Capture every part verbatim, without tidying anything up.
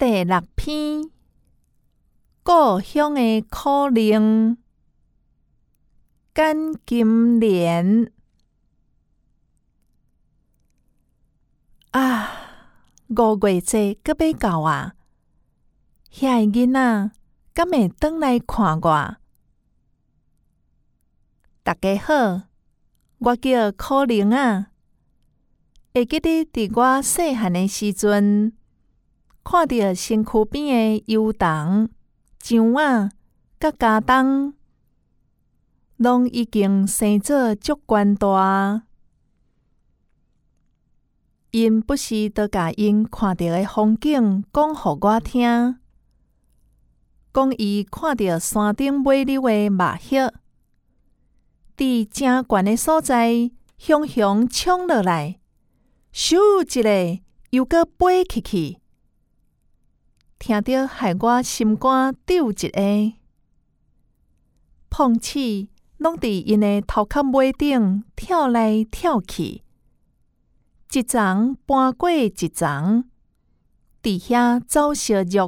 第六篇，故乡的可能。简金莲啊，五月节阁要到啊！遐个囡仔敢会转来看我？大家好，我叫可能啊。会记得伫我细汉的时阵，看到身躯边的油桐、樟仔甲茄冬，拢已经生做足悬大。因不时都甲因看到的风景讲互我听，讲伊看到山顶美丽的麻叶，伫正悬的所在雄雄冲落来，咻一下又搁飞起去，听着害我心肝抖一下。碰巧拢伫因的头壳尾顶跳来跳去，一丛搬过一丛，伫遐走相约。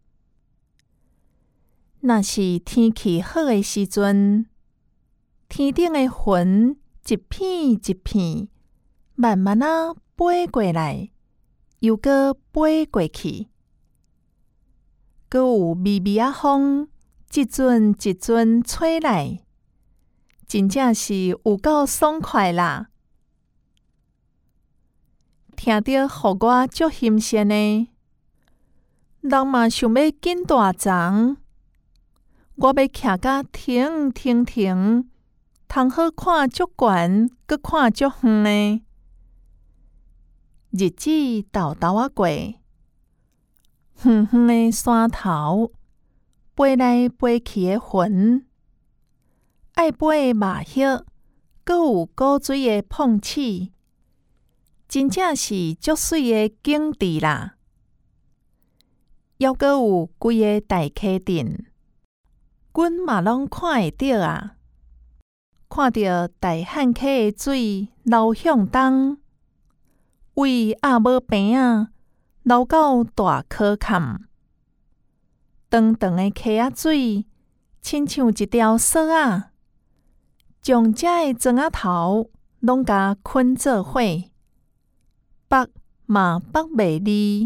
若是天气好的时阵，天顶的云一片一片，慢慢啊飞过来，又搁飞过去。阁有微微啊风，一阵一阵吹来，真正是有够爽快啦！听着，互我足新鲜的，人嘛想要紧大丛，我要徛甲停停停，通好看足悬，阁看足远的。日子豆豆啊过，远远的山头，飞来飞去的云，爱飞的麻叶，阁有古水的碰巧，真正是足水的景致啦！还阁有规个大溪镇，阮嘛拢看会到啊！看到大汉溪的水流向东，为鸭母边仔流到大柯坎，长长的溪仔水，亲像一条索仔，将遮的庄仔头拢甲捆做伙，绑嘛绑袂离。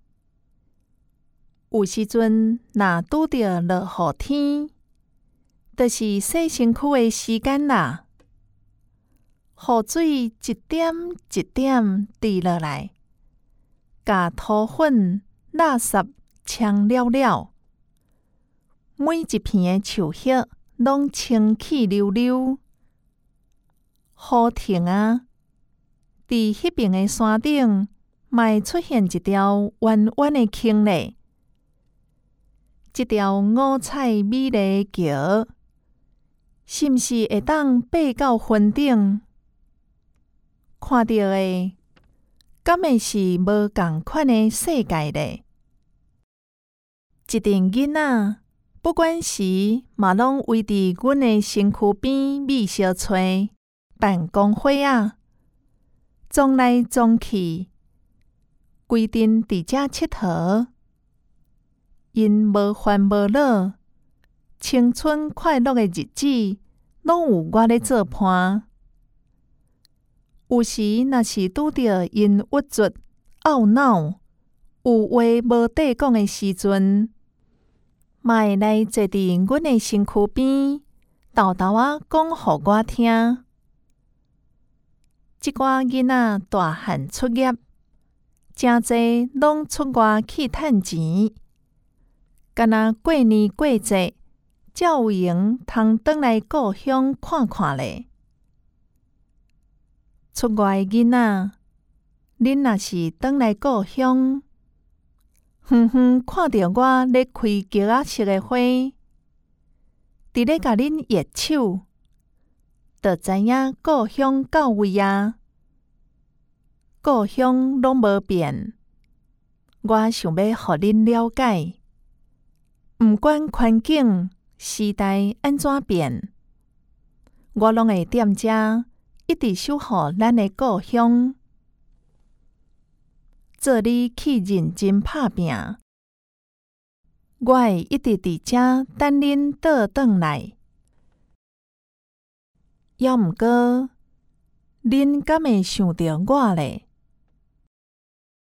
有时阵若拄着落雨天，就是洗身躯的时间啦。雨水一点一点滴落来，甲土粉、垃圾冲了了，每一片的树叶拢清气溜溜。雨停啊，伫迄边的山顶，嘛会出现一条弯弯的坑咧。这条五彩美丽的桥，是毋是会当爬到云顶？看到的，敢会是无共款的世界咧？一阵囡仔，不管时嘛拢围伫阮的身躯边觅小吹，办公伙仔，撞来撞去，规阵伫遮佚佗。因无烦无恼，青春快乐的日子，拢有我咧做伴。有时若是拄着因郁卒、懊恼、有话无底讲的时阵，嘛会来坐伫阮的身躯边，豆豆啊讲互我听。即寡囡仔大汉出业，诚济拢出外去趁钱。敢若过年过节，才有闲通转来故乡看看咧。出外的囡仔，恁若是转来故乡，远远看到我咧开菊仔色的花，伫咧甲恁握手，就知影故乡到位啊！故乡拢无变，我想要互恁了解。毋管环境、时代安怎变，我拢会踮遮一直守护咱的故乡，做你去认真拍拼， 我会一直伫遮等恁倒转来。要毋过，恁敢会想着我咧？